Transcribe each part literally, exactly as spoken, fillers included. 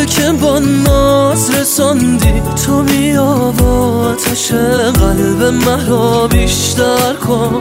که با ناز رساندی، تو بیا و آتش قلب مرا بیشتر کن.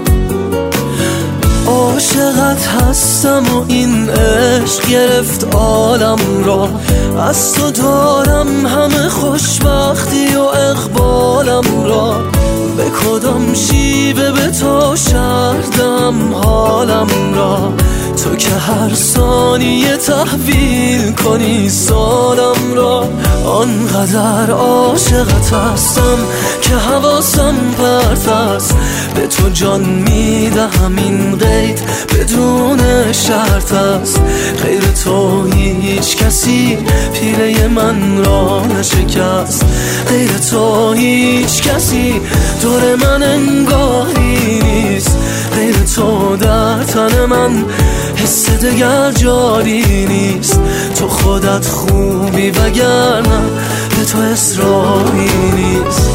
عاشقت هستم و این عشق گرفت عالم را، از تو دارم همه خوشبختی و اقبالم را. به کدام شیوه به تو شردم حالم را، تو که هر ثانیه تحویل کنی سالم را. آنقدر عاشقت هستم که حواسم پرت است، به تو جان میدهم این قید بدون شرط است. غیر تو هیچ کسی پیله من را نشکست، غیر تو هیچ کسی دور من انگاری نیست. غیر تو در تن من حس دگر جاری نیست. تو خودت خوبی وگرنه به تو اصراری نیست.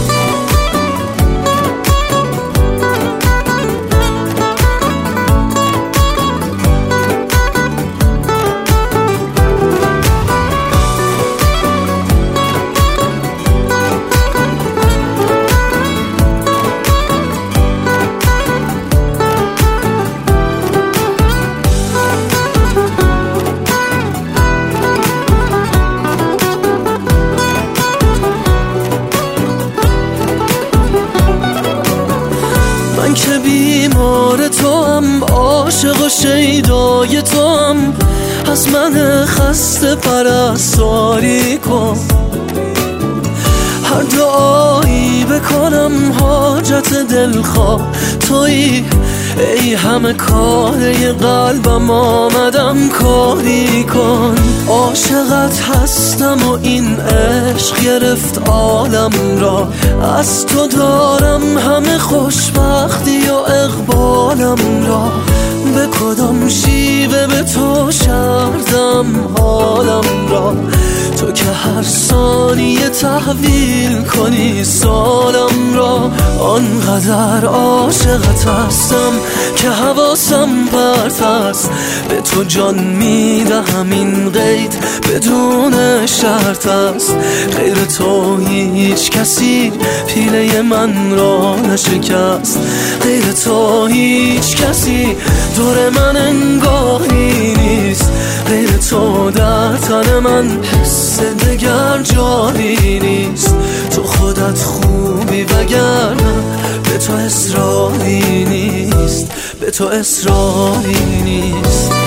من که بیمار تو هم، عاشق و شیدای تو هم، از من خسته پرستاری کن. هر دعایی بکنم حاجت دلخواه تویی، ای همه کاره قلبم آمدم کاری کن. عاشقت هستم و این عشق گرفت عالم را، از تو دارم همه خوشبختی و اقبالم را. به کدام شیوه به تو شردم حالم را، تو که هر ثانیه تحویل کنی سالم را. آنقدر عاشقت هستم که حواسم پرت است، به تو جان میدهم این قید بدون شرط است. غیر تو هیچ کسی پیله من را نشکست، غیر تو هیچ کسی دور من انگاری نیست. غیر تو در تن من حس دگر جاری نیست. تو خودت خوبی وگرنه به تو اصراری نیست، به تو اصراری نیست.